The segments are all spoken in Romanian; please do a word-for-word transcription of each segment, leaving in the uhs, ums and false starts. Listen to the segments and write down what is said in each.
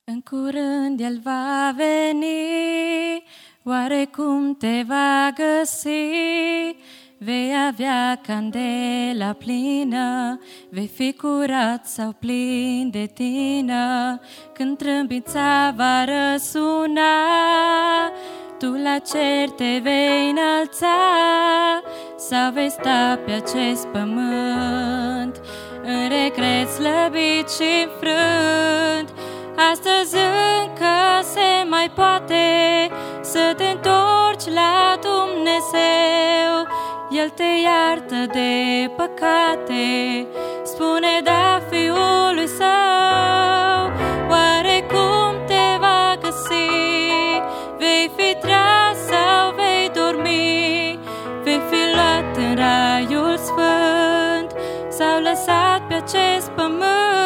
În curând El va veni, oarecum te va găsi. Vei avea candela plină, vei fi curat sau plin de tină. Când trâmbița va răsuna, tu la cer te vei înălța, sau vei sta pe acest pământ, în regret slăbit și înfrânt. Astăzi încă se mai poate să te întorci la Dumnezeu. El te iartă de păcate, spune da Fiului Său. Oarecum te va găsi, vei fi tras sau vei dormi, vei fi luat în raiul sfânt sau lăsat pe acest pământ.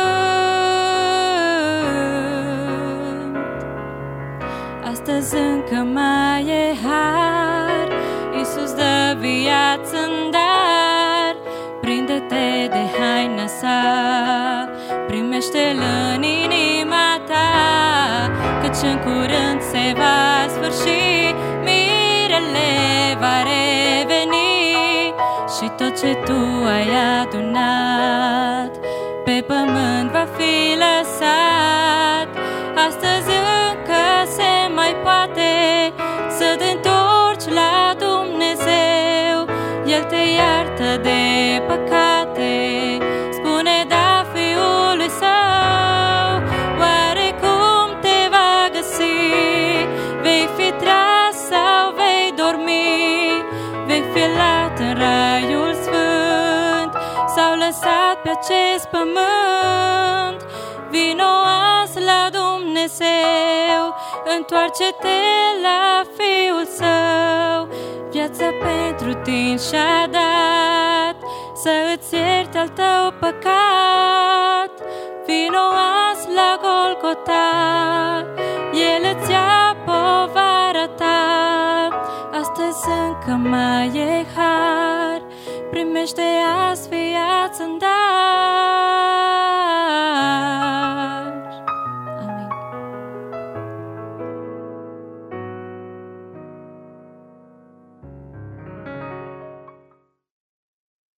Astăzi încă mai e har, Iisus dă viață în dar. Prinde-te de haina Sa, primește-L în inima ta, căci în curând se va sfârși, mirele va reveni și tot ce tu ai adunat pe pământ va fi lăsat. Astăzi încă se mai poate să te întorci la Dumnezeu. El te iartă de păcate, spune da Fiului Său. Oarecum te va găsi, vei fi tras sau vei dormi, vei fi luat în raiul sfânt sau lăsat pe acest pământ. Vino azi la Dumnezeu, întoarce-te la Fiul Său. Viața pentru tine și-a dat, să îți ierte al tău păcat. Vino azi la Golgota, El îți ia povara ta. Astăzi încă mai e har, primește azi viață în dar.